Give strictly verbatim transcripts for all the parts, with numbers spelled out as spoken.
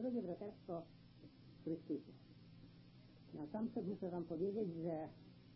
drogie braterstwo w Chrystusie. Na sam przed muszę wam powiedzieć, że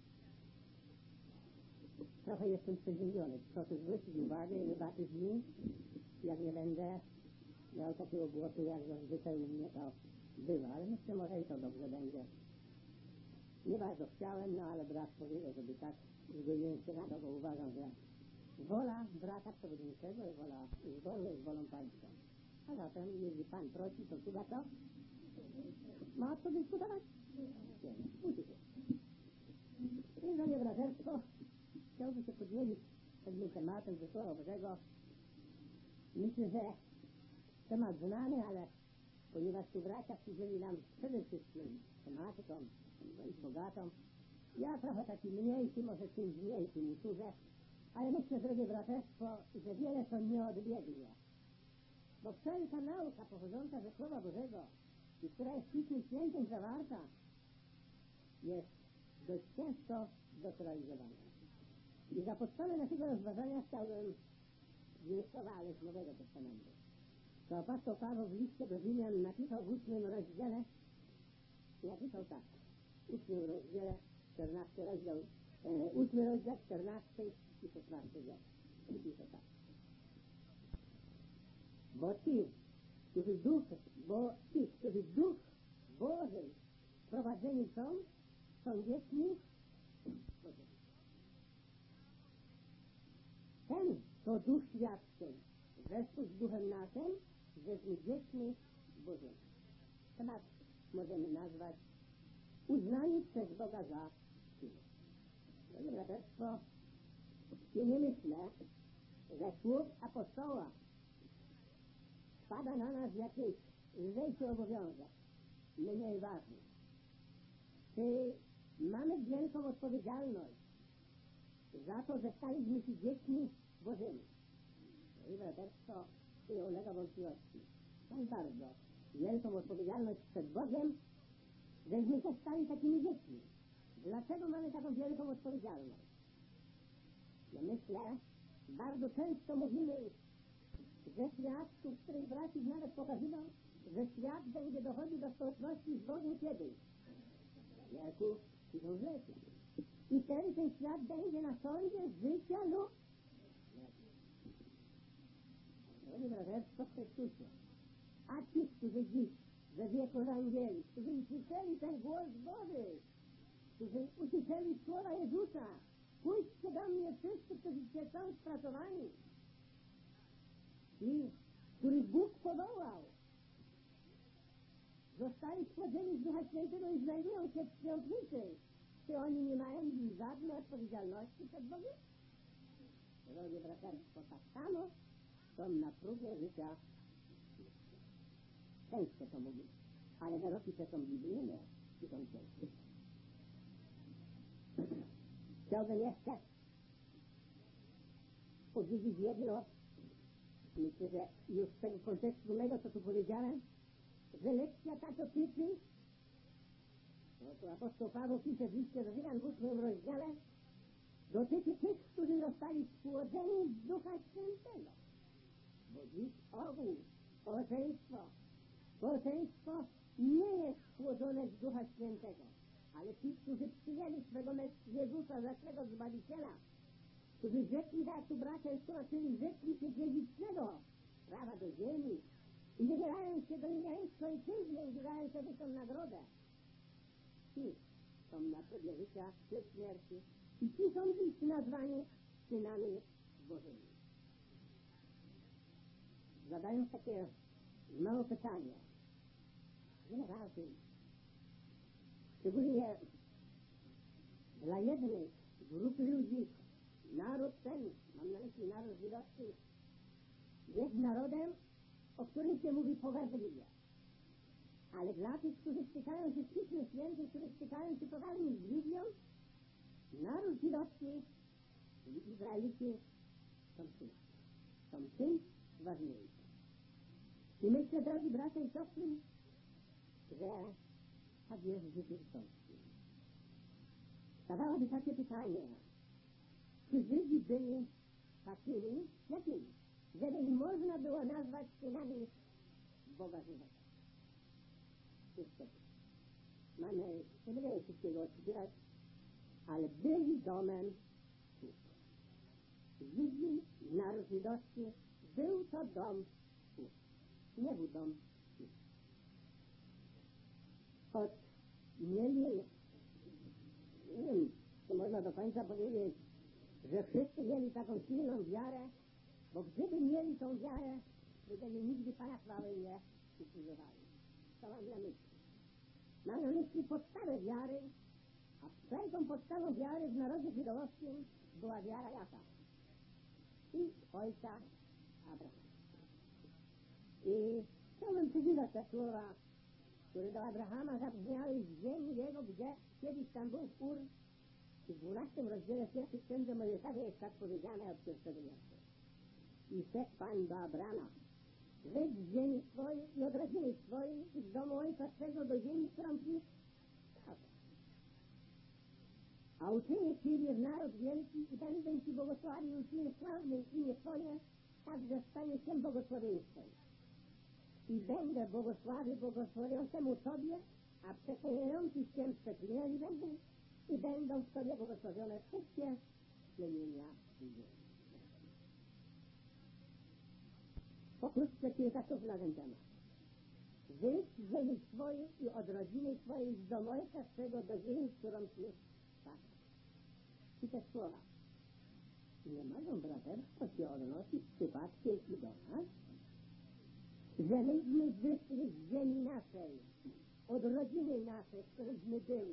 trochę jestem przeziębiony. Proszę zwrócić uwagę i wybaczyć mi, jak nie będę miał takiego głosu, jak zazwyczaj u mnie to bywa, ale myślę, może i to dobrze będzie. Nie bardzo chciałem, no ale brat powiedział, żeby tak zgodziłem się na to, bo uważam, że wola brata przewodniczącego i wola zboru jest wolą Pańską. A zatem, jeśli Pan prosi, to chyba to ma co dyskutować? Nie, musi się. I drogie braterstwo, chciałbym się podzielić pewnym tematem ze Słowa Bożego. Myślę, że temat znany, ale ponieważ tu bracia przyjęli nam przede wszystkim tematyką dość bogatą, ja trochę taki mniejszy, może czymś mniejszym usłużę, ale myślę, drogie braterstwo, że wiele to nie odbiegnie. Bo wszelka nauka pochodząca ze Słowa Bożego i która jest w Piśmie Świętym zawarta, jest dość często zdekralizowana. I za podstawę naszego rozważania chciałbym dwie słowa z Nowego Testamentu. To apostoł Paweł w liście do Rzymian napisał w ósmym rozdziale, napisał tak, w ósmym rozdziale, czternasty rozdział, e, ósmy rozdział, czternasty i szesnasty wiersz. Napisał tak. Bo ci, którzy duch, bo ci, którzy duch Boży prowadzeni są, są dziećmi Bożymi. Ten, to duch świadczy, zespół z duchem naszym, żeśmy dziećmi Bożymi. Temat możemy nazwać uznani przez Boga za syny. Drogie braterstwo, ja nie myślę, że słów apostoła spada na nas jakiś lżejszy obowiązek, mniej ważny. Czy mamy wielką odpowiedzialność za to, że staliśmy się dziećmi Bożymi? I braterstwo nie ulega wątpliwości. Mam bardzo wielką odpowiedzialność przed Bogiem, żeśmy się stali takimi dziećmi. Dlaczego mamy taką wielką odpowiedzialność? Ja myślę, bardzo często mówimy, że świat, tu w której brat ich nawet pokazywał, że świat będzie dochodził do społeczności z Bogiem kiedyś. Wieku tysiącleci. I wtedy ten świat będzie na sądzie życia lub drogie braterstwo w Chrystusie. A ci, którzy dziś we wieku Ewangelii, którzy usłyszeli ten głos Boży, którzy usłyszeli słowa Jezusa, pójdźcie do mnie wszyscy, którzy się są spracowani. Ci, których Bóg powołał, zostali stworzeni z Ducha Świętego i znajdują się w świątnicy. Czy oni nie mają żadnej odpowiedzialności przed Bogiem? Drogie braterstwo, tak samo są na próbie życia. Często to mówię, ale wyroki te są biblijne i są ciężkie. Chciałbym jeszcze powiedzieć jedno. Myślę, że już z tego kontekstu mego, co tu powiedziałem, że lekcja ta dotyczy, no to apostoł Paweł pisze w liście do Rzymian w ósmym rozdziale, dotyczy tych, którzy zostali spłodzeni z Ducha Świętego. Bo dziś ogół, społeczeństwo, społeczeństwo nie jest spłodzone z Ducha Świętego, ale ci, którzy przyjęli swego Jezusa za swego Zbawiciela, którzy rzekli, tak tu bracia jest czyli rzekli się dziedzicznego prawa do ziemi i wybierają się do niebiańskiej ojczyzny i wybierają się wysoką nagrodę. Ci są na próbie życia przed śmierci i ci są dziś nazwani synami Bożymi. Zadając takie małe pytanie, wiele razy, szczególnie dla jednej grupy ludzi, naród ten, mam na myśli naród żydowski, jest narodem, o którym się mówi poważliwie. Ale dla tych, którzy stykają się z Pismem Świętym, którzy stykają się poważnie z Biblią, naród żydowski i Izraelici są czymś. Są czymś ważniejszym. I myślę, drogi bracia i siostry, że tak jest w życiu istotnym. Stadałoby takie pytanie, czy Żydzi byli takimi, jakimi, żeby nie można było nazwać synami Boga żywego. niestety. Mamy, nie będziemy wszystkiego odczytywać, ale byli domem cud. Żydzi, naród żydowski, był to dom cud. Nie był dom cud. Choć mieli, nie wiem, to można do końca powiedzieć, że wszyscy mieli taką silną wiarę, bo gdyby mieli tą wiarę, gdyby nigdy Pana chwały nie ukrzyżowali. Co mam na myśli? Mam na myśli podstawę wiary, a wszelką podstawą wiary w narodzie żydowskim była wiara jaka? I ojca Abrahama. I chciałbym przeczytać te słowa, które do Abrahama zabrzmiały z ziemi jego, gdzie kiedyś tam był Ur. I w dwunastym rozdziale pierwszej księdze Mojżeszowej jest tak powiedziane od pierwszego wiersza. I rzekł Pan do Abrama, wyjdź z ziemi swojej i od rodziny swojej i z domu ojca swego do ziemi, którą ci wskazał. A uczynię ciebie w naród wielki i będę ci błogosławił, uczynię sławnym imię Twoje, tak że stanie się błogosławieństwem. I będę błogosławił błogosławiącemu Tobie, a przeklinający się przeklinani będą i będą w Tobie błogosławione wszystkie plemienia ziemi. Pokrótce kilka słów na ten temat. Wyjdź z ziemi swojej i od rodziny swojej z domu ojca swego do ziemi, którą Ci wskazał. I te słowa nie mogą braterstwo się odnosić przypadkiem i do nas, że myśmy wyszli z ziemi naszej, od rodziny naszej, w którejśmy byli,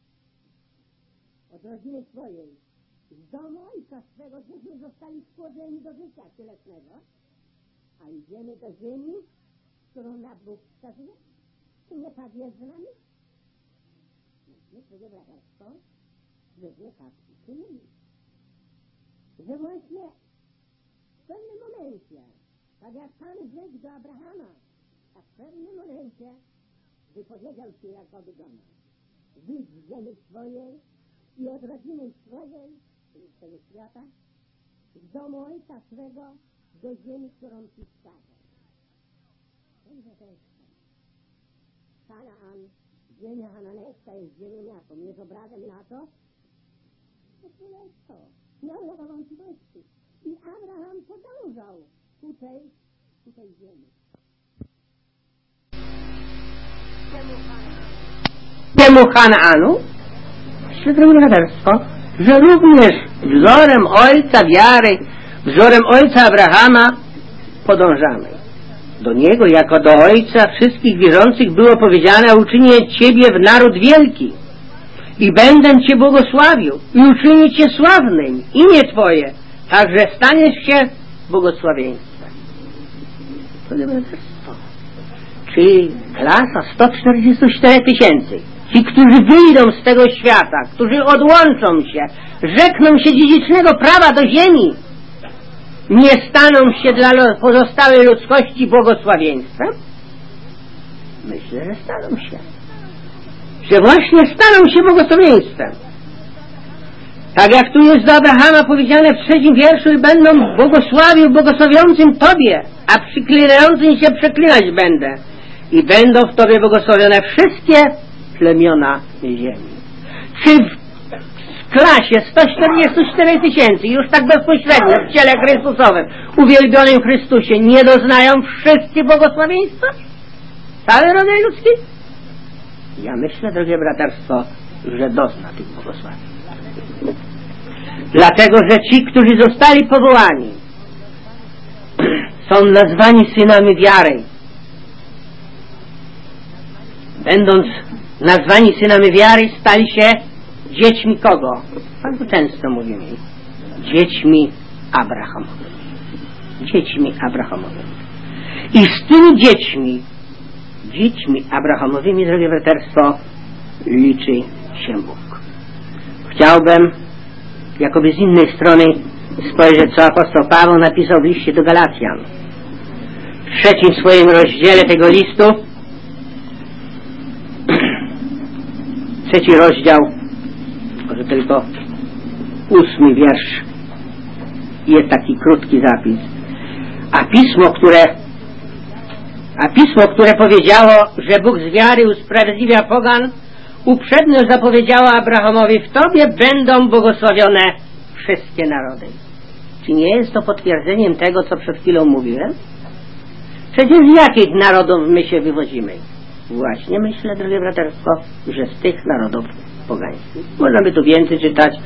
od rodziny swojej, z domu ojca swego, żeśmy zostali stworzeni do życia cielesnego, a idziemy do ziemi, którą nam Bóg wskazuje? Czy nie tak jest z nami? Nie, to braterstwo, żeśmy tak czynili. Że właśnie w pewnym momencie, tak jak Pan rzekł do Abrahama, a w pewnym momencie wypowiedział się jakoby do nas. Wyjdź z ziemi swojej i od rodziny swojej, czyli z tego świata, z domu ojca swego do ziemi, którą Ci wskazał. To jest Kanaan, ziemia Hananejska jest ziemią jaką? Jest obrazem na to? To tyle jest to. Miał jaką wątpliwości. I Abraham podążał ku tej, ku tej ziemi. Temu Kanaanu, świetne braterstwo, że również wzorem ojca wiary, wzorem ojca Abrahama podążamy. Do niego jako do ojca wszystkich wierzących było powiedziane: uczynię Ciebie w naród wielki i będę Cię błogosławił i uczynię Cię sławnym, imię Twoje, także staniesz się błogosławieństwem. To jest braterstwo. Czyli klasa sto czterdzieści cztery tysięcy. Ci, którzy wyjdą z tego świata, którzy odłączą się, rzekną się dziedzicznego prawa do ziemi, nie staną się dla pozostałej ludzkości błogosławieństwem? Myślę, że staną się. Że właśnie staną się błogosławieństwem. Tak jak tu jest do Abrahama powiedziane w trzecim wierszu: i będą błogosławił błogosławiącym Tobie, a przyklinającym się przeklinać będę. I będą w Tobie błogosławione wszystkie plemiona ziemi. Czy w klasie sto czterdzieści cztery tysięcy, już tak bezpośrednio w ciele Chrystusowym, uwielbionym Chrystusie, nie doznają wszyscy błogosławieństwa? Cały rodzaj ludzki? Ja myślę, drogie braterstwo, że dozna tych błogosławieństw. Dlatego, że ci, którzy zostali powołani, są nazwani synami wiary. Będąc nazwani synami wiary, stali się dziećmi kogo? Bardzo często mówimy. Dziećmi Abrahamowymi. Dziećmi Abrahamowymi. I z tymi dziećmi, dziećmi Abrahamowymi, drogie braterstwo, liczy się Bóg. Chciałbym jakoby z innej strony spojrzeć, co apostoł Paweł napisał w liście do Galacjan. W trzecim swoim rozdziale tego listu, trzeci rozdział, może tylko ósmy wiersz, jest taki krótki zapis. A pismo, które A Pismo, które powiedziało, że Bóg z wiary usprawiedliwia pogan, uprzednio zapowiedziało Abrahamowi: w Tobie będą błogosławione wszystkie narody. Czy nie jest to potwierdzeniem tego, co przed chwilą mówiłem? Przecież z jakich narodów my się wywodzimy? Właśnie myślę, drogie braterstwo, że z tych narodów pogańskich. Można by tu więcej czytać.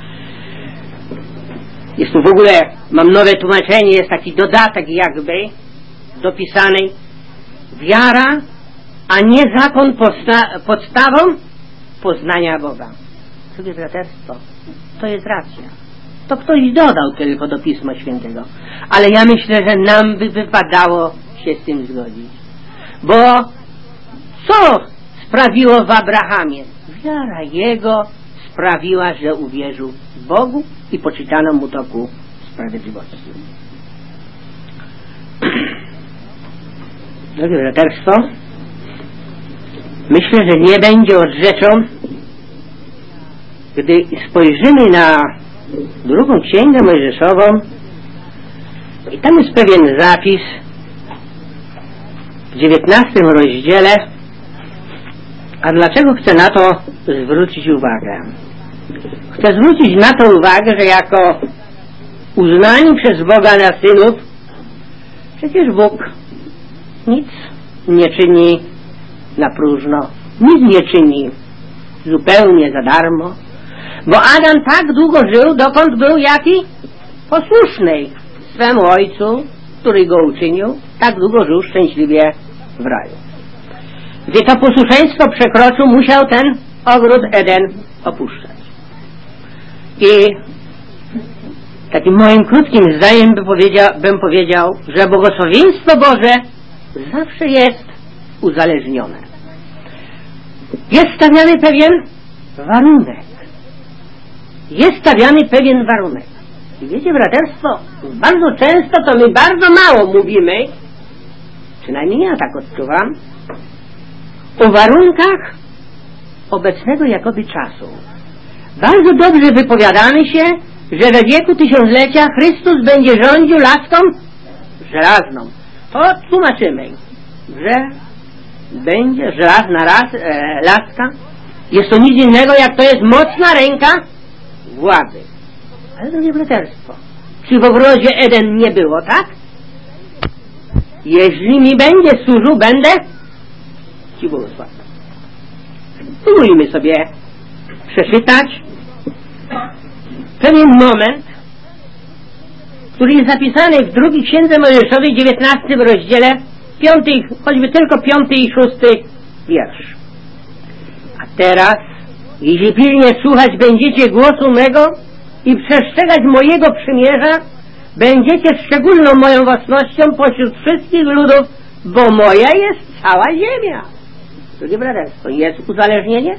Jest tu w ogóle, mam nowe tłumaczenie, jest taki dodatek jakby dopisany: wiara, a nie zakon posta- podstawą poznania Boga. Drogie braterstwo, to jest racja. To ktoś dodał tylko do Pisma Świętego. Ale ja myślę, że nam by wypadało się z tym zgodzić. Bo co sprawiło w Abrahamie? Wiara jego sprawiła, że uwierzył Bogu i poczytano mu to ku sprawiedliwości. Drogie braterstwo, myślę, że nie będzie od rzeczą, gdy spojrzymy na drugą księgę mojżeszową i tam jest pewien zapis w dziewiętnastym rozdziale. A dlaczego chcę na to zwrócić uwagę? Chcę zwrócić na to uwagę, że jako uznani przez Boga na synów, przecież Bóg nic nie czyni na próżno, nic nie czyni zupełnie za darmo, bo Adam tak długo żył, dokąd był jaki? Posłuszny swemu ojcu, który go uczynił, tak długo żył szczęśliwie w raju. Gdy to posłuszeństwo przekroczył, musiał ten ogród Eden opuszczać. I takim moim krótkim zdaniem bym powiedział, bym powiedział, że błogosławieństwo Boże zawsze jest uzależnione. Jest stawiany pewien warunek. Jest stawiany pewien warunek. I wiecie, braterstwo, bardzo często to my bardzo mało mówimy, przynajmniej ja tak odczuwam, o warunkach obecnego jakoby czasu. Bardzo dobrze wypowiadamy się, że we wieku tysiąclecia Chrystus będzie rządził laską żelazną. To tłumaczymy, że będzie żelazna raz, e, laska. Jest to nic innego, jak to jest mocna ręka władzy. Ale drogie braterstwo, czy w ogrodzie Eden nie było tak? Jeśli mi będzie służył, będę Ci błogosławił. Spróbujmy sobie przeczytać pewien moment, który jest zapisany w drugiej księdze Mojżeszowej, dziewiętnastym rozdziale, piąty, choćby tylko piąty i szósty wiersz. A teraz, jeśli pilnie słuchać będziecie głosu mego i przestrzegać mojego przymierza, będziecie szczególną moją własnością pośród wszystkich ludów, bo moja jest cała ziemia. Drogie braterstwo, jest uzależnienie?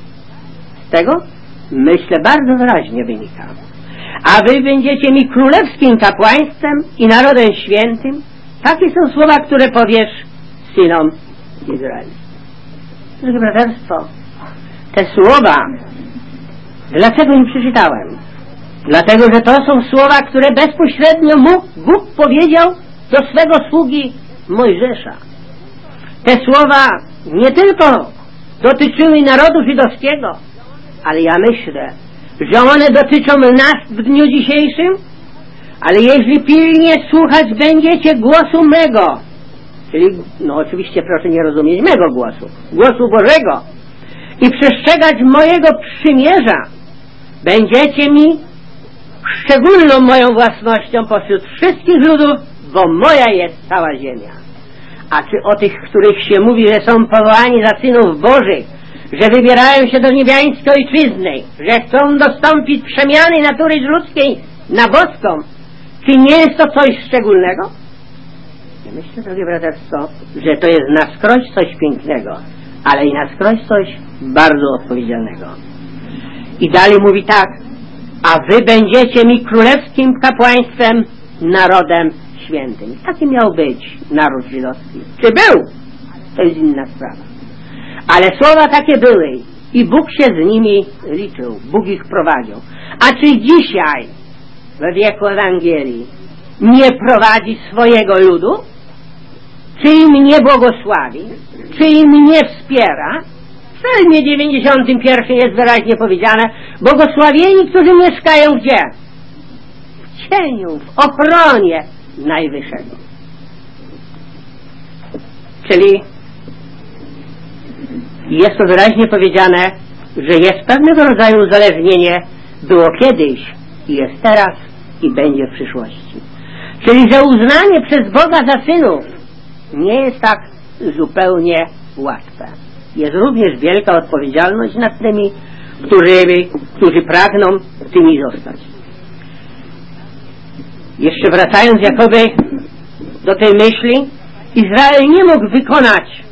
Z tego, myślę, bardzo wyraźnie wynika. A wy będziecie mi królewskim kapłaństwem i narodem świętym. Takie są słowa, które powiesz synom Izraela. Drogie braterstwo, te słowa, dlaczego im przeczytałem? Dlatego, że to są słowa, które bezpośrednio Bóg, Bóg powiedział do swego sługi Mojżesza. Te słowa nie tylko dotyczyły narodu żydowskiego, ale ja myślę, że one dotyczą nas w dniu dzisiejszym, ale jeśli pilnie słuchać będziecie głosu mego, czyli, no oczywiście proszę nie rozumieć mego głosu, głosu Bożego, i przestrzegać mojego przymierza, będziecie mi szczególną moją własnością pośród wszystkich ludów, bo moja jest cała ziemia. A czy o tych, których się mówi, że są powołani za synów Bożych, że wybierają się do niebiańskiej ojczyzny, że chcą dostąpić przemiany natury ludzkiej na boską, czy nie jest to coś szczególnego? Ja myślę, drogie braterstwo, że to jest na skroś coś pięknego, ale i na skroś coś bardzo odpowiedzialnego. I dalej mówi tak: a wy będziecie mi królewskim kapłaństwem, narodem świętym. Taki miał być naród żydowski. Czy był? To jest inna sprawa. Ale słowa takie były i Bóg się z nimi liczył. Bóg ich prowadził. A czy dzisiaj we wieku Ewangelii nie prowadzi swojego ludu? czy im nie błogosławi, czy im nie wspiera. W Psalmie dziewięćdziesiątym pierwszym jest wyraźnie powiedziane: błogosławieni, którzy mieszkają gdzie? W cieniu, w ochronie Najwyższego. Czyli jest to wyraźnie powiedziane, że jest pewnego rodzaju uzależnienie, było kiedyś i jest teraz i będzie w przyszłości. Czyli że uznanie przez Boga za synów nie jest tak zupełnie łatwe. Jest również wielka odpowiedzialność nad tymi, którzy, którzy pragną tymi zostać. Jeszcze wracając jakoby do tej myśli, Izrael nie mógł wykonać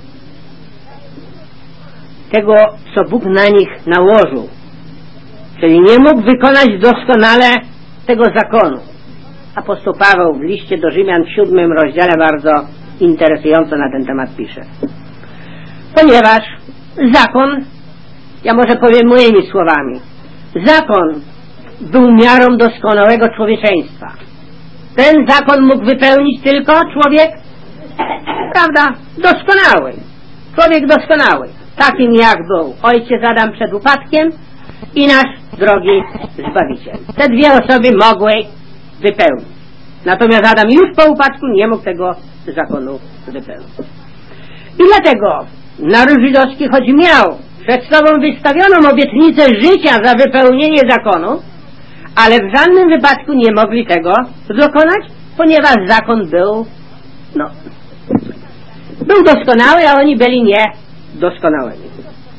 tego, co Bóg na nich nałożył. Czyli nie mógł wykonać doskonale tego zakonu. Apostoł Paweł w liście do Rzymian w siódmym rozdziale bardzo interesująco na ten temat pisze. Ponieważ zakon, ja może powiem moimi słowami, zakon był miarą doskonałego człowieczeństwa. Ten zakon mógł wypełnić tylko człowiek, prawda, doskonały. Człowiek doskonały. Takim jak był ojciec Adam przed upadkiem i nasz drogi Zbawiciel. Te dwie osoby mogły wypełnić. Natomiast Adam już po upadku nie mógł tego zakonu wypełnić. I dlatego naród żydowski, choć miał przed sobą wystawioną obietnicę życia za wypełnienie zakonu, ale w żadnym wypadku nie mogli tego dokonać, ponieważ zakon był, no, był doskonały, a oni byli niedoskonałymi.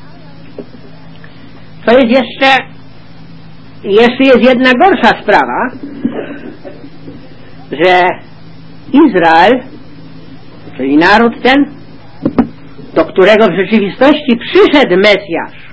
To jest jeszcze, jeszcze jest jedna gorsza sprawa, że Izrael, czyli naród ten, do którego w rzeczywistości przyszedł Mesjasz,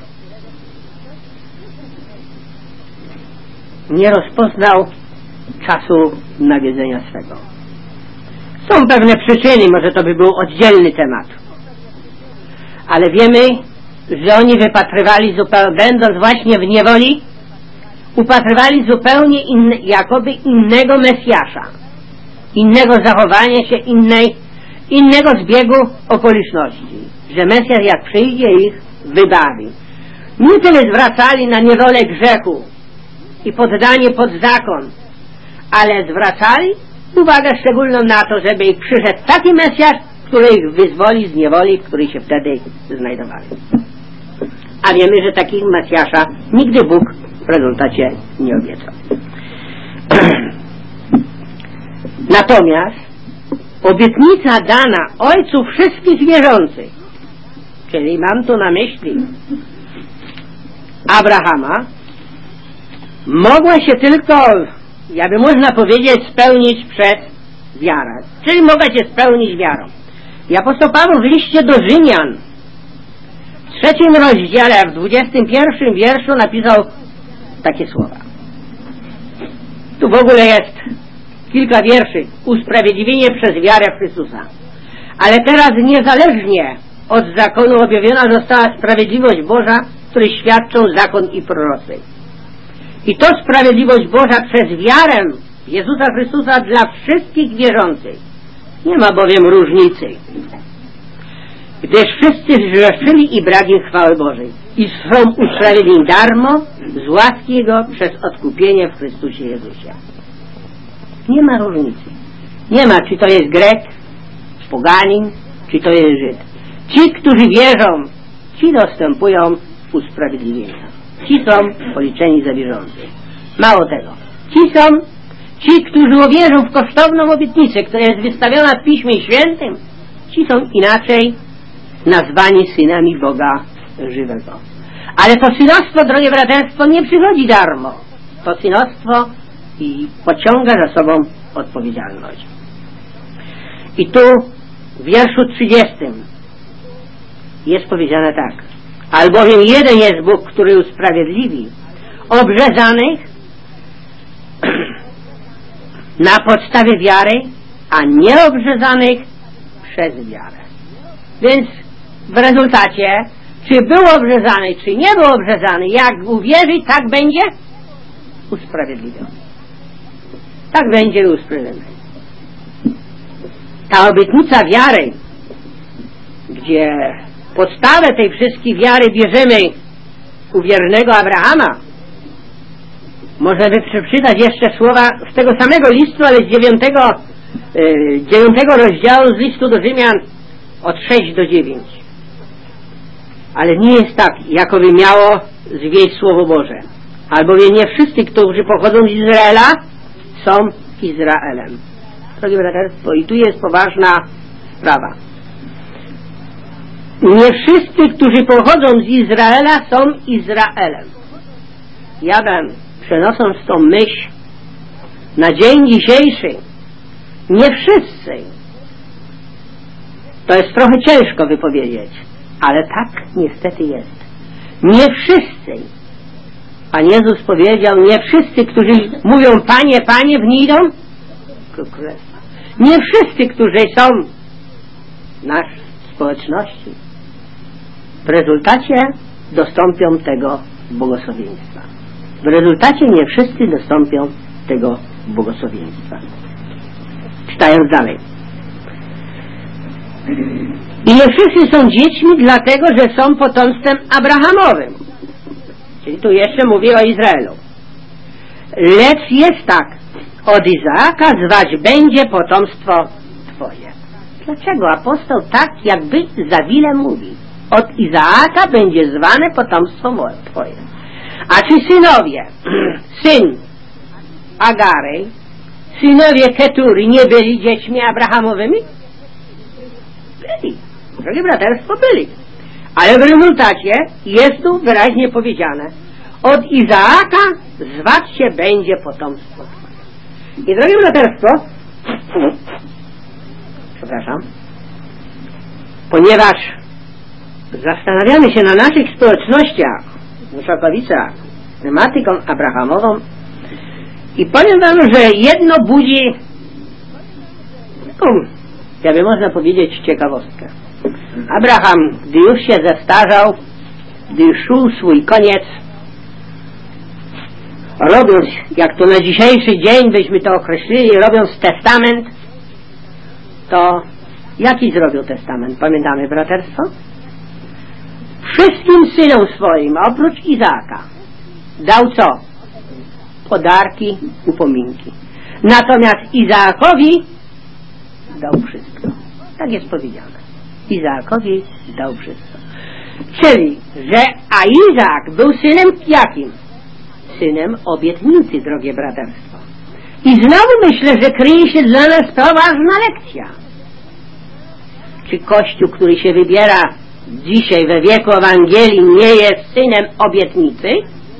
nie rozpoznał czasu nawiedzenia swego. Są pewne przyczyny, może to by był oddzielny temat. Ale wiemy, że oni wypatrywali zupełnie, będąc właśnie w niewoli, upatrywali zupełnie inne, jakoby innego Mesjasza, innego zachowania się, innej, innego zbiegu okoliczności, że Mesjasz jak przyjdzie ich wybawi. Nie tyle zwracali na niewolę grzechu i poddanie pod zakon, ale zwracali uwagę szczególną na to, żeby ich przyszedł taki Mesjasz, który ich wyzwoli z niewoli, w której się wtedy znajdowali. A wiemy, że takiego Mesjasza nigdy Bóg w rezultacie nie obiecał. Natomiast obietnica dana ojcu wszystkich wierzących, czyli mam tu na myśli Abrahama, mogła się tylko, jakby można powiedzieć, spełnić przez wiarę. Czyli mogła się spełnić wiarą. I apostoł Paweł w liście do Rzymian w trzecim rozdziale, w dwudziestym pierwszym wierszu napisał takie słowa. Tu w ogóle jest kilka wierszy. Usprawiedliwienie przez wiarę w Chrystusa. Ale teraz niezależnie od zakonu objawiona została sprawiedliwość Boża, której świadczą zakon i prorocy. I to sprawiedliwość Boża przez wiarę w Jezusa Chrystusa dla wszystkich wierzących. Nie ma bowiem różnicy. Gdyż wszyscy zgrzeszyli i brak im chwały Bożej i są usprawiedliwieni darmo z łaski Jego przez odkupienie w Chrystusie Jezusie. Nie ma różnicy. Nie ma, czy to jest Grek, poganin, czy to jest Żyd. Ci, którzy wierzą, ci dostępują usprawiedliwienia. Ci są policzeni za wierzących. Mało tego. Ci są ci, którzy uwierzą w kosztowną obietnicę, która jest wystawiona w Piśmie Świętym. Ci są inaczej nazwani synami Boga żywego. Ale to synostwo, drogie braterstwo, nie przychodzi darmo. To synostwo i pociąga za sobą odpowiedzialność. I tu w wierszu trzydziestym jest powiedziane tak. Albowiem jeden jest Bóg, który usprawiedliwi obrzezanych na podstawie wiary, a nieobrzezanych przez wiarę. Więc w rezultacie, czy był obrzezany, czy nie był obrzezany, jak uwierzy, tak będzie usprawiedliwiony. Tak będzie usprawiedliwiony. ta obietnica wiary, gdzie podstawę tej wszystkiej wiary bierzemy u wiernego Abrahama, można by przeczytać jeszcze słowa z tego samego listu, ale z dziewiątego, yy, dziewiątego rozdziału z listu do Rzymian od sześć do dziewięć. Ale nie jest tak, jakoby miało zwieść Słowo Boże. Albowiem nie wszyscy, którzy pochodzą z Izraela, są Izraelem. Drogie braterstwo, i tu jest poważna sprawa. Nie wszyscy, którzy pochodzą z Izraela, są Izraelem. Ja wam, przenosząc tą myśl na dzień dzisiejszy, nie wszyscy. To jest trochę ciężko wypowiedzieć, ale tak niestety jest. Nie wszyscy. Pan Jezus powiedział, nie wszyscy, którzy mówią Panie, Panie, wnidą do królestwa. Nie wszyscy, którzy są w naszej społeczności, w rezultacie dostąpią tego błogosławieństwa. W rezultacie nie wszyscy dostąpią tego błogosławieństwa. Czytając dalej. I nie wszyscy są dziećmi dlatego, że są potomstwem Abrahamowym. Czyli tu jeszcze mówi o Izraelu. Lecz jest tak, od Izaaka zwać będzie potomstwo Twoje. Dlaczego apostoł tak jakby zawile mówi? Od Izaaka będzie zwane potomstwo Twoje. A czy synowie, syn Agary, synowie Ketury nie byli dziećmi Abrahamowymi? Byli. Drogie braterstwo, byli. Ale w rezultacie jest tu wyraźnie powiedziane, od Izaaka zwać się będzie potomstwo Twoje. I drogie braterstwo, przepraszam, ponieważ zastanawiamy się na naszych społecznościach, w Szakowicach, tematyką abrahamową, i powiem wam, że jedno budzi taką, jakby można powiedzieć, ciekawostkę. Abraham, gdy już się zestarzał, gdy już szł swój koniec, robiąc, jak to na dzisiejszy dzień byśmy to określili, robiąc testament, to jaki zrobił testament? Pamiętamy, braterstwo? Wszystkim synom swoim, oprócz Izaaka, dał co? Podarki, upominki. Natomiast Izaakowi dał wszystko. Tak jest powiedziane. Izaakowi dał wszystko. Czyli, że a Izaak był synem jakim? Synem obietnicy, drogie braterstwo. I znowu myślę, że kryje się dla nas poważna lekcja. Czy Kościół, który się wybiera dzisiaj we wieku Ewangelii, nie jest synem obietnicy?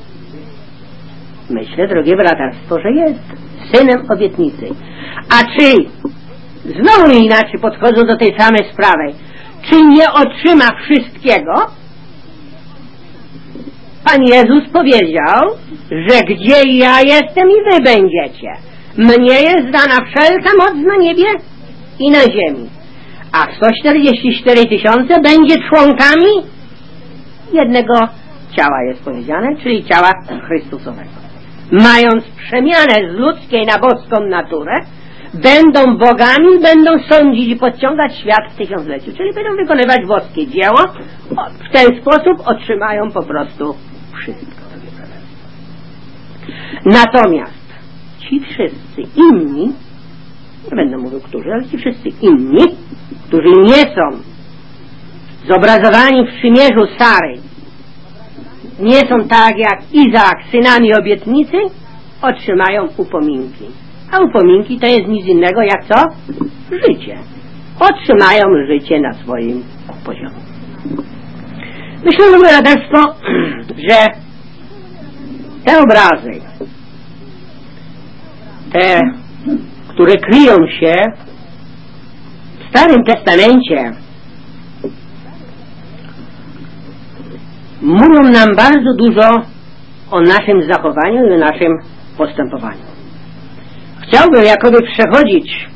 Myślę, drogie braterstwo, że jest synem obietnicy. A czy, znowu inaczej podchodzą do tej samej sprawy, czy nie otrzyma wszystkiego? Pan Jezus powiedział, że gdzie ja jestem i wy będziecie. Mnie jest dana wszelka moc na niebie i na ziemi. A sto czterdzieści cztery tysiące będzie członkami jednego ciała, jest powiedziane, czyli ciała Chrystusowego. Mając przemianę z ludzkiej na boską naturę, będą bogami, będą sądzić i podciągać świat w tysiącleciu, czyli będą wykonywać boskie dzieło. W ten sposób otrzymają po prostu wszystko. Natomiast ci wszyscy inni, nie będę mówił którzy, ale ci wszyscy inni, którzy nie są zobrazowani w przymierzu Sary, nie są tak jak Izaak synami obietnicy, otrzymają upominki. A upominki to jest nic innego jak co? Życie. Otrzymają życie na swoim poziomie. Myślę, że braterstwo, że te obrazy, te, które kryją się w Starym Testamencie, mówią nam bardzo dużo o naszym zachowaniu i o naszym postępowaniu. Chciałbym jakoby przechodzić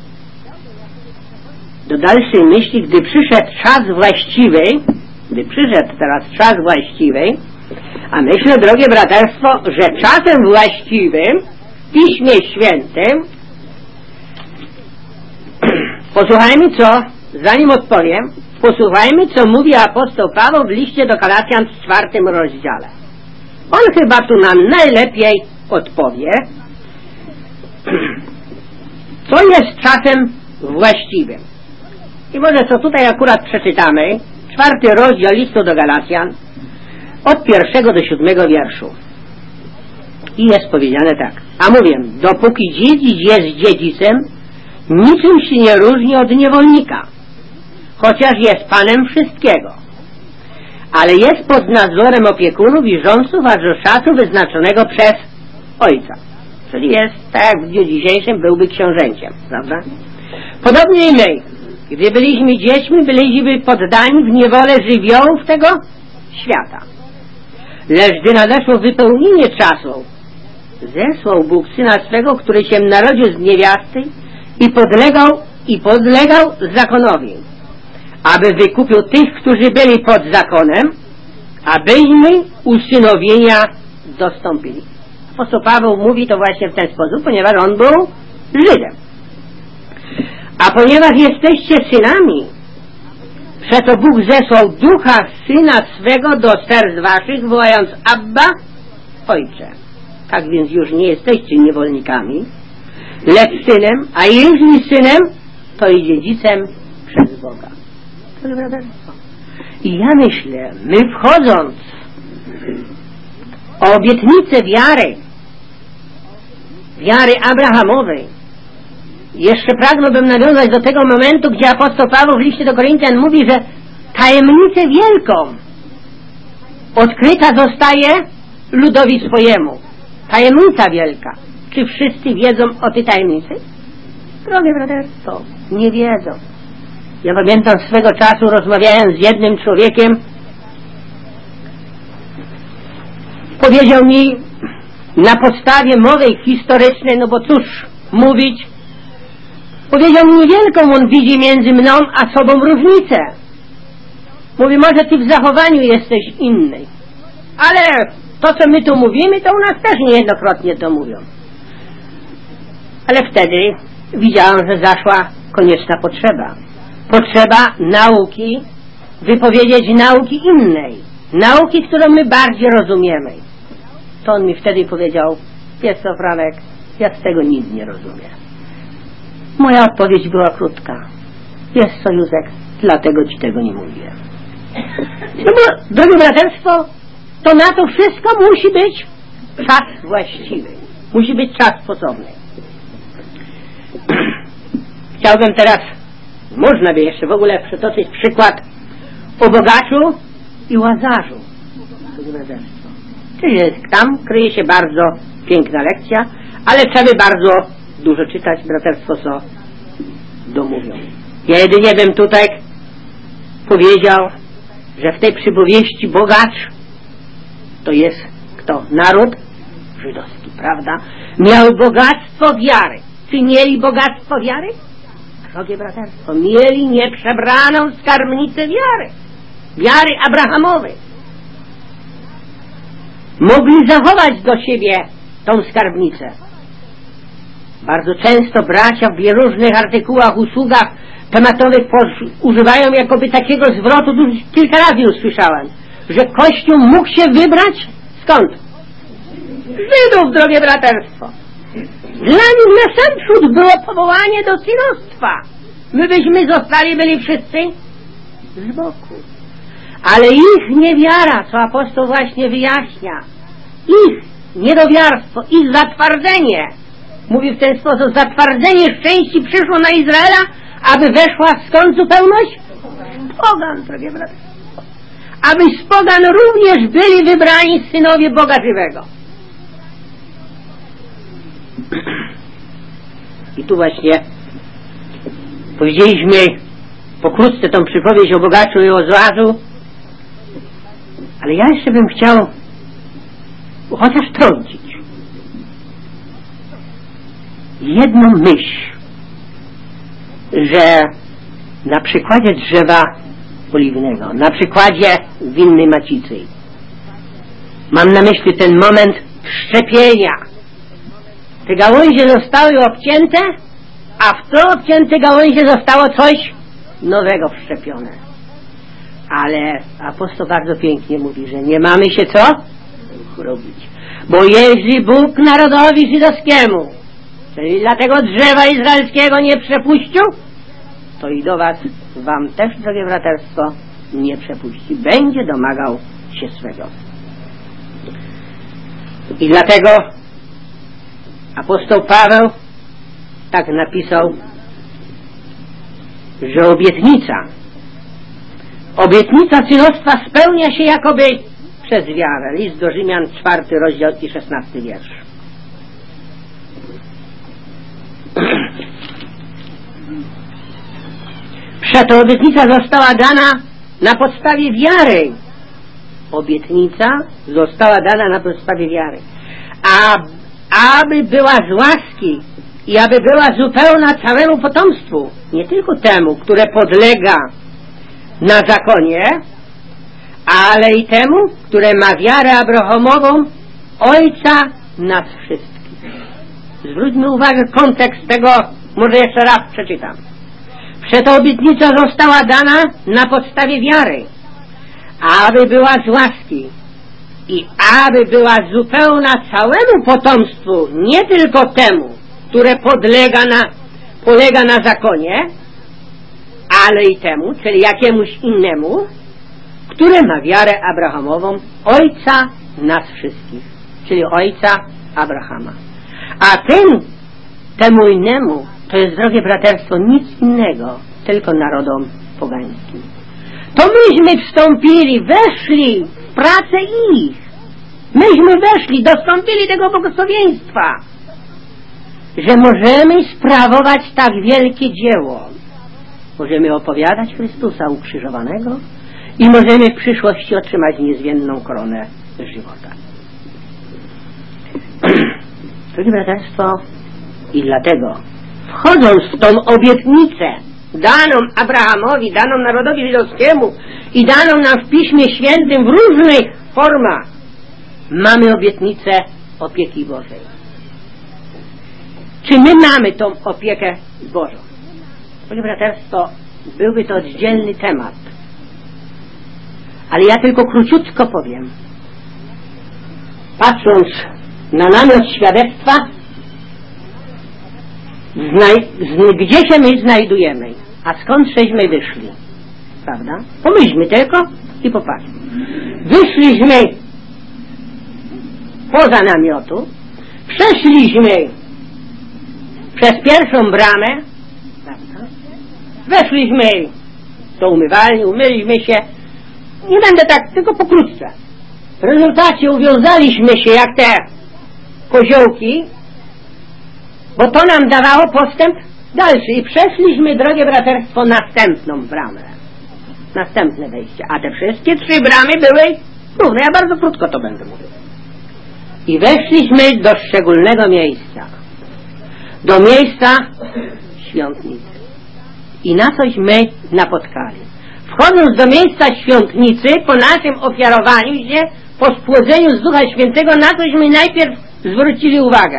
do dalszej myśli, gdy przyszedł czas właściwy, gdy przyszedł teraz czas właściwy, a myślę, drogie braterstwo, że czasem właściwym w Piśmie Świętym Posłuchajmy, co, zanim odpowiem, posłuchajmy, co mówi apostoł Paweł w liście do Galacjan w czwartym rozdziale. On chyba tu nam najlepiej odpowie, co jest czasem właściwym. I może co tutaj akurat przeczytamy, czwarty rozdział listu do Galacjan, od pierwszego do siódmego wierszu. I jest powiedziane tak. A mówię, dopóki dziedzic jest dziedzicem, niczym się nie różni od niewolnika, chociaż jest panem wszystkiego. Ale jest pod nadzorem opiekunów i rządców aż do czasu wyznaczonego przez ojca. Czyli jest, tak jak w dniu dzisiejszym, byłby książęciem, prawda? Podobnie i my, gdy byliśmy dziećmi, byliśmy poddani w niewolę żywiołów tego świata. Lecz gdy nadeszło wypełnienie czasu, zesłał Bóg Syna swego, który się narodził z niewiasty i podlegał i podlegał zakonowi, aby wykupił tych, którzy byli pod zakonem, abyśmy usynowienia dostąpili. Apostoł Paweł mówi to właśnie w ten sposób, ponieważ on był Żydem. A ponieważ jesteście synami, przeto Bóg zesłał ducha Syna swego do serc waszych, wołając Abba, Ojcze. Tak więc już nie jesteście niewolnikami, lecz synem, a jeśli synem, to i dziedzicem przez Boga. To jest braterstwo. I ja myślę, my wchodząc o obietnicę wiary, wiary Abrahamowej, jeszcze pragnąłbym nawiązać do tego momentu, gdzie apostoł Paweł w liście do Koryntian mówi, że tajemnicę wielką odkryta zostaje ludowi swojemu. Tajemnica wielka. Czy wszyscy wiedzą o tej tajemnicy? Drogie braterstwo, nie wiedzą. Ja pamiętam swego czasu, rozmawiałem z jednym człowiekiem, powiedział mi na podstawie mowy historycznej, no bo cóż mówić, powiedział mi niewielką, on widzi między mną a sobą różnicę. Mówi, może ty w zachowaniu jesteś inny, ale to, co my tu mówimy, to u nas też niejednokrotnie to mówią. Ale wtedy widziałem, że zaszła konieczna potrzeba. Potrzeba nauki, wypowiedzieć nauki innej. Nauki, którą my bardziej rozumiemy. To on mi wtedy powiedział, wiesz co, Franek, ja z tego nic nie rozumiem. Moja odpowiedź była krótka. Wiesz co, Józek, dlatego ci tego nie mówię. No bo, drogie braterstwo, to na to wszystko musi być czas właściwy. Musi być czas sposobny. Chciałbym teraz, można by jeszcze w ogóle przytoczyć przykład o bogaczu i łazarzu. Czyli tam kryje się bardzo piękna lekcja, ale trzeba by bardzo dużo czytać, braterstwo, co domówią. Ja jedynie bym tutaj powiedział, że w tej przypowieści bogacz to jest kto? Naród żydowski, prawda? Miał bogactwo wiary. Czy mieli bogactwo wiary? Drogie braterstwo, mieli nieprzebraną skarbnicę wiary. Wiary Abrahamowej. Mogli zachować do siebie tą skarbnicę. Bardzo często bracia w różnych artykułach, usługach tematowych używają jakoby takiego zwrotu, tu kilka razy usłyszałem, że Kościół mógł się wybrać skąd? Żydów, drogie braterstwo. Dla nich na sam przód było powołanie do synostwa. My byśmy zostali, byli wszyscy z boku. Ale ich niewiara, co apostoł właśnie wyjaśnia, ich niedowiarstwo, ich zatwardzenie, mówi w ten sposób, zatwardzenie szczęści przyszło na Izraela, aby weszła skąd zupełność? Pogan, drogie braterstwo. Aby z pogan również byli wybrani synowie Boga żywego. I tu właśnie powiedzieliśmy pokrótce tą przypowieść o bogaczu i o złazu, ale ja jeszcze bym chciał chociaż trącić jedną myśl, że na przykładzie drzewa oliwnego, na przykładzie winnej macicy, mam na myśli ten moment wszczepienia. Te gałęzie zostały obcięte a w to obcięte gałęzie zostało coś nowego wszczepione. Ale apostoł bardzo pięknie mówi, że nie mamy się co chlubić. Bo jeśli Bóg narodowi żydowskiemu, czyli dla tego drzewa izraelskiego nie przepuścił, to i do was, wam też, drogie braterstwo, nie przepuści. Będzie domagał się swego. I dlatego apostoł Paweł tak napisał, że obietnica obietnica synostwa spełnia się jakoby przez wiarę. List do Rzymian, czwarty rozdział i szesnasty wiersz. Przeto obietnica została dana na podstawie wiary. Obietnica została dana na podstawie wiary. A aby była z łaski i aby była zupełna całemu potomstwu, nie tylko temu, które podlega na zakonie, ale i temu, które ma wiarę Abrahamową, Ojca nas wszystkich. Zwróćmy uwagę kontekst tego, może jeszcze raz przeczytam. Przeto obietnica została dana na podstawie wiary, aby była z łaski i aby była zupełna całemu potomstwu, nie tylko temu, które podlega na, polega na zakonie, ale i temu, czyli jakiemuś innemu, które ma wiarę Abrahamową, Ojca nas wszystkich, czyli Ojca Abrahama. A tym, temu innemu, to jest, drogie braterstwo, nic innego, tylko narodom pogańskim. To myśmy wstąpili, weszli w pracę ich. Myśmy weszli, dostąpili tego błogosławieństwa, że możemy sprawować tak wielkie dzieło. Możemy opowiadać Chrystusa ukrzyżowanego i możemy w przyszłości otrzymać niezmienną koronę żywota. Drogie braterstwo, i dlatego, wchodząc w tą obietnicę daną Abrahamowi, daną narodowi żydowskiemu i daną nam w Piśmie Świętym w różnych formach, mamy obietnicę opieki Bożej. Czy my mamy tą opiekę Bożą? Drogie braterstwo, byłby to oddzielny temat. Ale ja tylko króciutko powiem. Patrząc na namiot świadectwa, gdzie się my znajdujemy, a skąd żeśmy wyszli, prawda? Pomyślmy tylko i popatrzmy. Wyszliśmy poza namiotu, przeszliśmy przez pierwszą bramę, prawda? Weszliśmy do umywalni, umyliśmy się. Nie będę tak, tylko pokrótce. W rezultacie uwiązaliśmy się jak te koziołki, bo to nam dawało postęp dalszy i przeszliśmy, drogie braterstwo, następną bramę. Następne wejście. A te wszystkie trzy bramy były równe. Ja bardzo krótko to będę mówił. I weszliśmy do szczególnego miejsca. Do miejsca świątnicy. I na cośmy napotkali. Wchodząc do miejsca świątnicy, po naszym ofiarowaniu się, po spłodzeniu z Ducha Świętego, na cośmy najpierw zwrócili uwagę.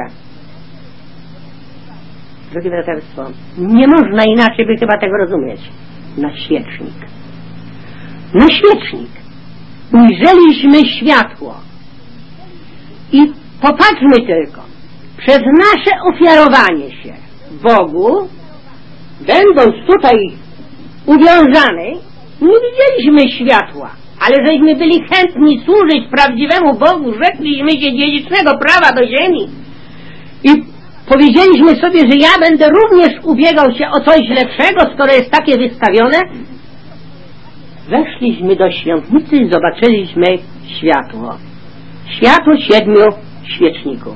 Drogie braterstwo, nie można inaczej by chyba tego rozumieć. Na świecznik. Na świecznik. Ujrzeliśmy światło. I popatrzmy tylko. Przez nasze ofiarowanie się Bogu, będąc tutaj uwiązany, nie widzieliśmy światła, ale żeśmy byli chętni służyć prawdziwemu Bogu, rzekliśmy się dziedzicznego prawa do ziemi i powiedzieliśmy sobie, że ja będę również ubiegał się o coś lepszego, skoro jest takie wystawione. Weszliśmy do świątnicy i zobaczyliśmy światło. Światło siedmiu świeczników.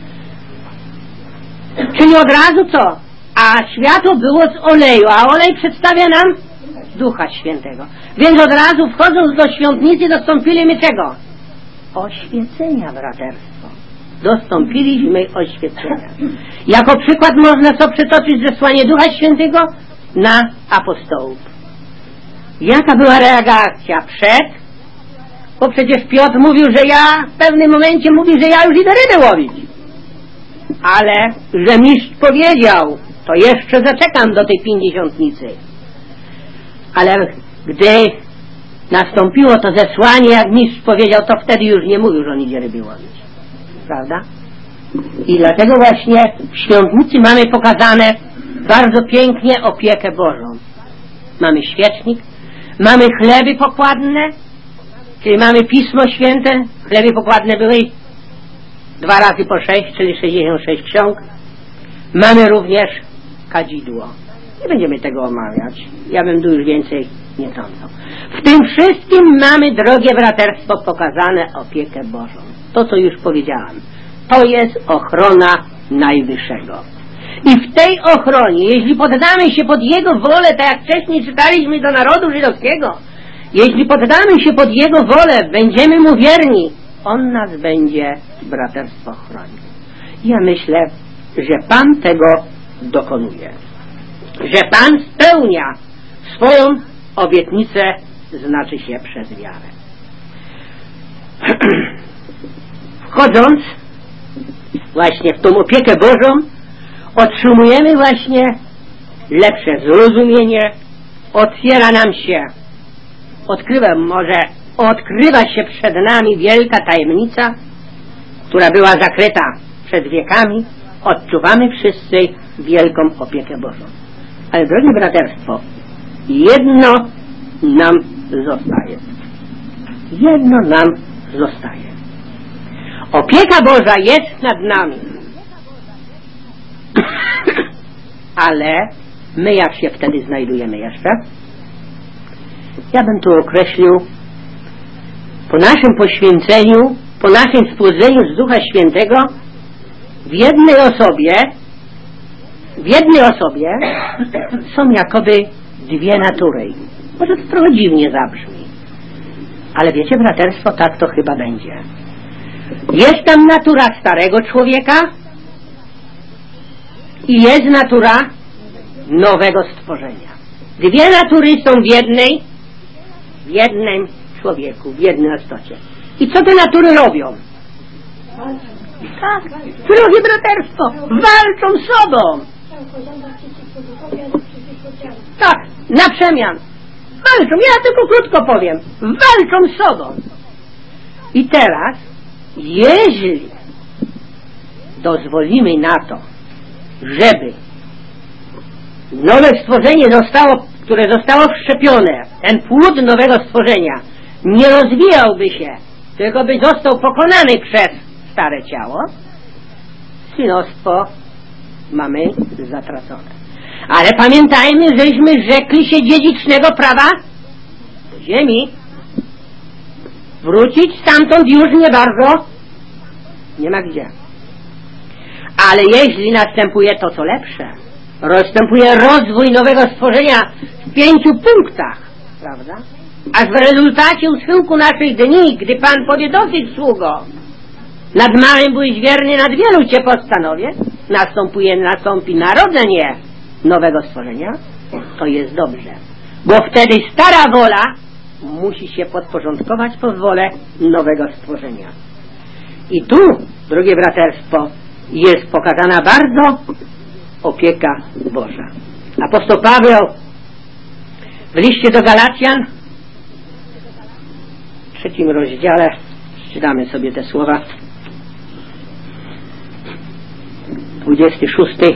Czyli od razu co? A światło było z oleju, a olej przedstawia nam Ducha Świętego. Więc od razu wchodząc do świątnicy dostąpiliśmy czego? Oświecenia, braterstwo. Dostąpiliśmy oświecenia. Jako przykład można sobie przytoczyć zesłanie Ducha Świętego na apostołów. Jaka była reakcja przed? Bo przecież Piotr mówił, że ja w pewnym momencie mówi, że ja już idę ryby łowić. Ale że mistrz powiedział, to jeszcze zaczekam do tej pięćdziesiątnicy. Ale gdy nastąpiło to zesłanie, jak mistrz powiedział, to wtedy już nie mówił, że on idzie ryby łowić. Prawda? I dlatego właśnie w świątnicy mamy pokazane bardzo pięknie opiekę Bożą. Mamy świecznik, mamy chleby pokładne, czyli mamy Pismo Święte. Chleby pokładne były dwa razy po sześć, czyli sześćdziesiąt sześć ksiąg. Mamy również kadzidło. Nie będziemy tego omawiać. Ja bym tu już więcej nie trącał. W tym wszystkim mamy, drogie braterstwo, pokazane opiekę Bożą. To, co już powiedziałam. To jest ochrona Najwyższego. I w tej ochronie, jeśli poddamy się pod Jego wolę, tak jak wcześniej czytaliśmy do narodu żydowskiego, jeśli poddamy się pod Jego wolę, będziemy Mu wierni, On nas będzie, braterstwo, chronił. Ja myślę, że Pan tego dokonuje. Że Pan spełnia swoją obietnicę, znaczy się przez wiarę. Wchodząc właśnie w tą opiekę Bożą, otrzymujemy właśnie lepsze zrozumienie, otwiera nam się, odkrywa, może odkrywa się przed nami wielka tajemnica, która była zakryta przed wiekami. Odczuwamy wszyscy wielką opiekę Bożą. Ale drogie braterstwo, jedno nam zostaje. Jedno nam zostaje. Opieka Boża jest nad nami. Ale my jak się wtedy znajdujemy jeszcze? Ja bym tu określił po naszym poświęceniu, po naszym spłodzeniu z Ducha Świętego w jednej osobie w jednej osobie są jakoby dwie natury. Może to trochę dziwnie zabrzmi, ale wiecie, braterstwo, tak to chyba będzie. Jest tam natura starego człowieka i jest natura nowego stworzenia. Dwie natury są w jednej, w jednym człowieku, w jednej istocie. I co te natury robią? Tak, drogie braterstwo, walczą z sobą. Tak, na przemian. Walczą, ja tylko krótko powiem. Walczą z sobą. I teraz, jeśli dozwolimy na to, żeby nowe stworzenie zostało, które zostało wszczepione, ten płód nowego stworzenia nie rozwijałby się, tylko by został pokonany przez stare ciało, synostwo mamy zatracone. Ale pamiętajmy, żeśmy rzekli się dziedzicznego prawa do ziemi. Wrócić stamtąd już nie bardzo nie ma gdzie. Ale jeśli następuje to, co lepsze, następuje rozwój nowego stworzenia w pięciu punktach, prawda? Aż w rezultacie u schyłku naszych dni, gdy Pan powie dosyć, sługo, nad małym byłeś wierny, nad wielu Cię postanowię, następuje, nastąpi narodzenie nowego stworzenia, to jest dobrze. Bo wtedy stara wola musi się podporządkować pod wolę nowego stworzenia. I tu, drogie braterstwo, jest pokazana bardzo opieka Boża. Apostoł Paweł w liście do Galacjan w trzecim rozdziale czytamy sobie te słowa, dwudziesty szósty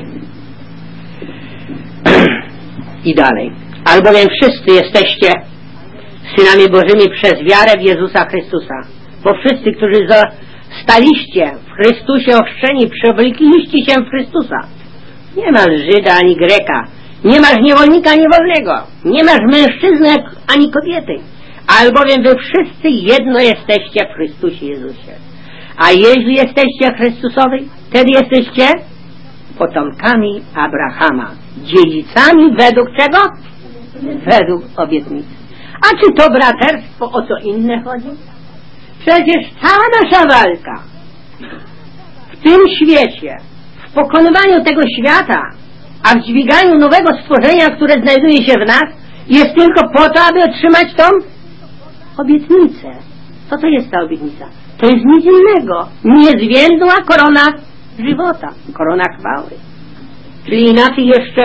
i dalej. Albowiem wszyscy jesteście synami Bożymi przez wiarę w Jezusa Chrystusa. Bo wszyscy, którzy staliście w Chrystusie ochrzczeni, przeoblikliście się w Chrystusa. Nie masz Żyda ani Greka, nie masz niewolnika ani wolnego, nie masz mężczyzny ani kobiety, albowiem wy wszyscy jedno jesteście w Chrystusie Jezusie. A jeśli jesteście Chrystusowi, wtedy jesteście potomkami Abrahama, dziedzicami według czego? Według obietnicy. A czy to braterstwo o co inne chodzi? Przecież cała nasza walka w tym świecie, w pokonywaniu tego świata, a w dźwiganiu nowego stworzenia, które znajduje się w nas, jest tylko po to, aby otrzymać tą obietnicę. Co to jest ta obietnica? To jest nic innego. Niezwiędła korona żywota, korona chwały. Czyli inaczej jeszcze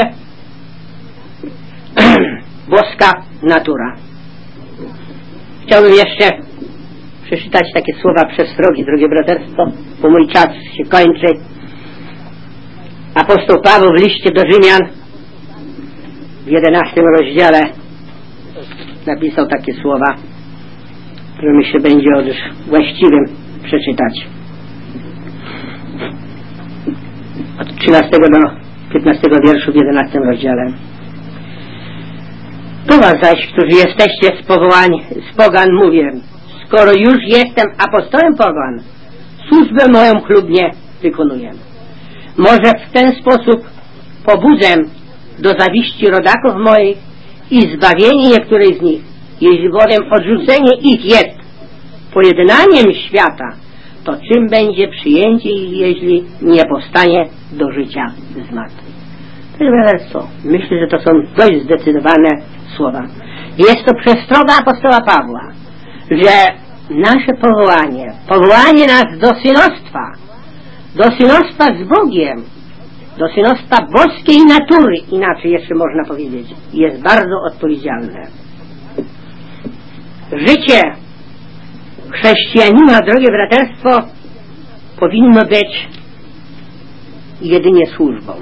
boska natura. Chciałbym jeszcze przeczytać takie słowa przestrogi, drogie braterstwo, bo mój czas się kończy. Apostoł Paweł w liście do Rzymian w jedenastym rozdziale napisał takie słowa, które myślę będzie już właściwym przeczytać. Od trzynastego do piętnastego wierszu w jedenastym rozdziale. Do was zaś, którzy jesteście z powołań, z pogan, mówię, skoro już jestem apostołem pogan, służbę moją chlubnie wykonuję. Może w ten sposób pobudzę do zawiści rodaków moich i zbawienie niektórych z nich, jeśli bowiem odrzucenie ich jest pojednaniem świata, to czym będzie przyjęcie ich, jeśli nie powstanie do życia z martwych? To jest co? Myślę, że to są dość zdecydowane słowa. Jest to przestroga apostoła Pawła, że nasze powołanie, powołanie nas do synostwa, do synostwa z Bogiem, do synostwa boskiej natury, inaczej jeszcze można powiedzieć, jest bardzo odpowiedzialne. Życie chrześcijanina, drogie braterstwo, powinno być jedynie służbą.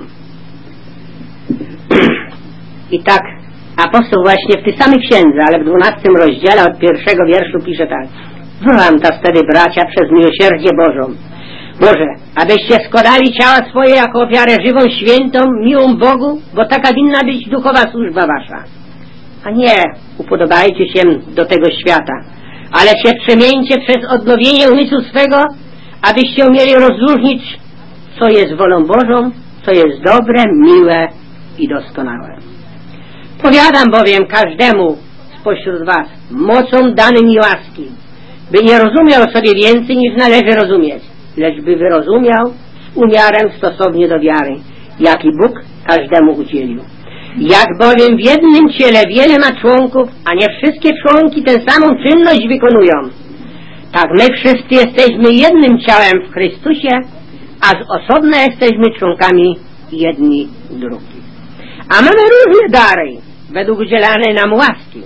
I tak apostoł właśnie w tej samej księdze, ale w dwunastym rozdziale od pierwszego wierszu pisze tak: wołam ta wtedy, bracia, przez miłosierdzie Bożą, Boże, abyście składali ciała swoje jako ofiarę żywą, świętą, miłą Bogu, bo taka winna być duchowa służba wasza. A nie upodobajcie się do tego świata, ale się przemieńcie przez odnowienie umysłu swego, abyście umieli rozróżnić, co jest wolą Bożą, co jest dobre, miłe i doskonałe. Powiadam bowiem każdemu spośród was, mocą danej mi łaski, by nie rozumiał sobie więcej niż należy rozumieć, lecz by wyrozumiał z umiarem stosownie do wiary, jaki Bóg każdemu udzielił. Jak bowiem w jednym ciele wiele ma członków, a nie wszystkie członki tę samą czynność wykonują, tak my wszyscy jesteśmy jednym ciałem w Chrystusie, a z osobna jesteśmy członkami jedni drugich. A mamy różne dary, według udzielanej nam łaski.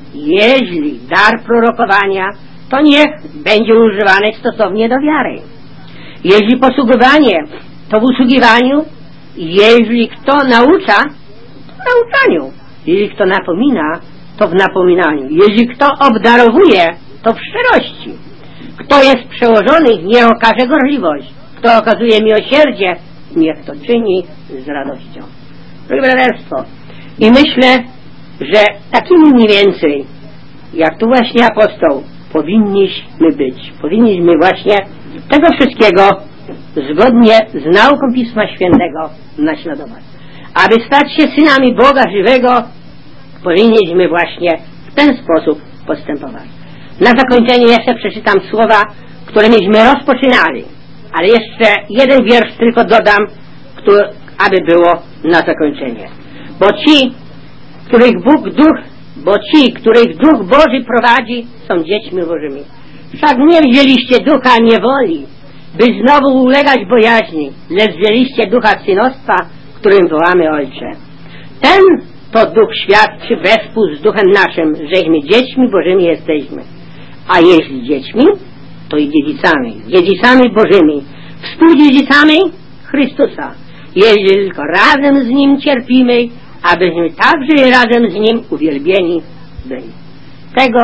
Jeśli dar prorokowania, to niech będzie używany stosownie do wiary. Jeśli posługiwanie, to w usługiwaniu. Jeśli kto naucza, to w nauczaniu. Jeśli kto napomina, to w napominaniu. Jeśli kto obdarowuje, to w szczerości. Kto jest przełożony, niech okaże gorliwość. Kto okazuje miłosierdzie, niech to czyni z radością. Drogie braterstwo, i myślę, że takimi mniej więcej, jak tu właśnie apostoł, powinniśmy być. Powinniśmy właśnie tego wszystkiego zgodnie z nauką Pisma Świętego naśladować. Aby stać się synami Boga żywego, powinniśmy właśnie w ten sposób postępować. Na zakończenie jeszcze przeczytam słowa, które myśmy rozpoczynali, ale jeszcze jeden wiersz tylko dodam, który, aby było na zakończenie. Bo ci, których Bóg duch, bo ci, których Duch Boży prowadzi, są dziećmi Bożymi. Wszak nie wzięliście ducha niewoli, by znowu ulegać bojaźni, lecz wzięliście ducha synostwa, którym wołamy Ojcze. Ten to duch świadczy wespół z duchem naszym, żeśmy dziećmi Bożymi jesteśmy. A jeśli dziećmi, to i dziedzicami, dziedzicami Bożymi, współdziedzicami Chrystusa. Jeśli tylko razem z Nim cierpimy, abyśmy także razem z Nim uwielbieni byli. Tego,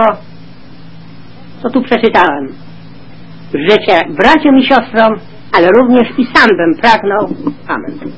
co tu przeczytałem, życzę braciom i siostrom, ale również i sam bym pragnął. Amen.